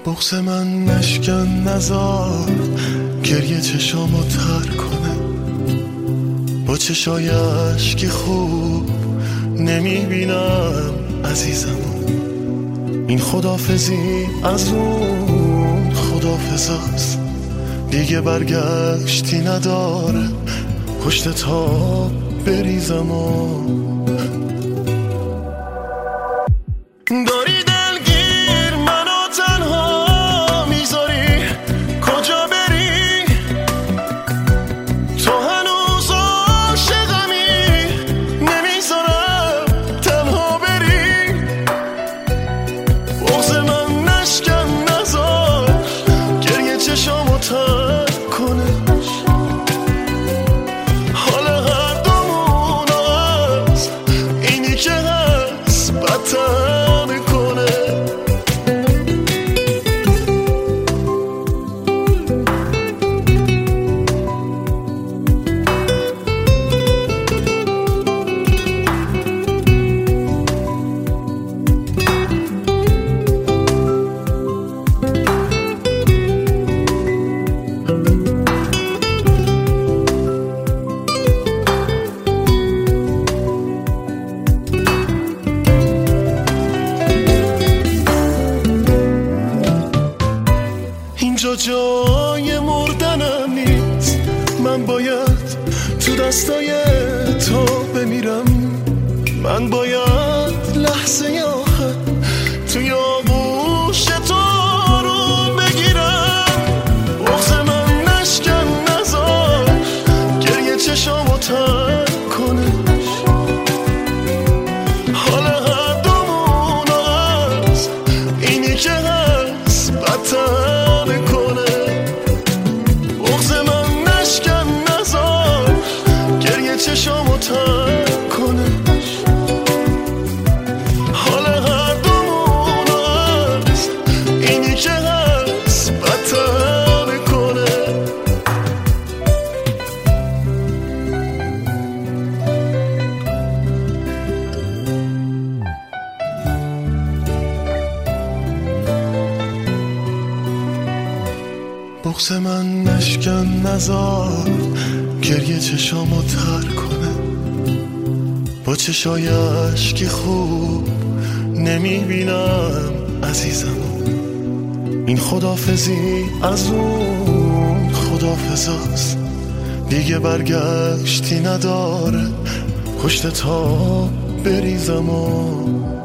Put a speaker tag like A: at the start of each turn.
A: بغض من نشکن نزار گریه چشامو تر کنه، با چشای اشکی خوب نمیبینم عزیزمو. این خدافزی از اون خدافزاست، دیگه برگشتی نداره پشت تا بریزم و داری دلگیر منو تنها میذاری، کجا بری تو هنوز عاشقمی، نمیذارم تنها بری. بغض من نشکن نزار گریه چشامو تر کنه، حال هر دومون از اینی که هست بدتر اینجا جای مردنم نیست، من باید تو دستای تو بمیرم، من باید لحظه آخر توی آغوش تو رو بگیرم. بغض من نشکن نزار گریه چشامو تر کنه، حال هر دومون از اینی که هست بدتر. چشامو تر کنه، حال هر دومون از اینی که هست بدتر کنه. بغض من نشکن نزار گریه چشامو تر کنه، با چشای اشکی خوب نمیبینم عزیزمو. این خدافزی از اون خدافزاست، دیگه برگشتی نداره پشت تا بریزم و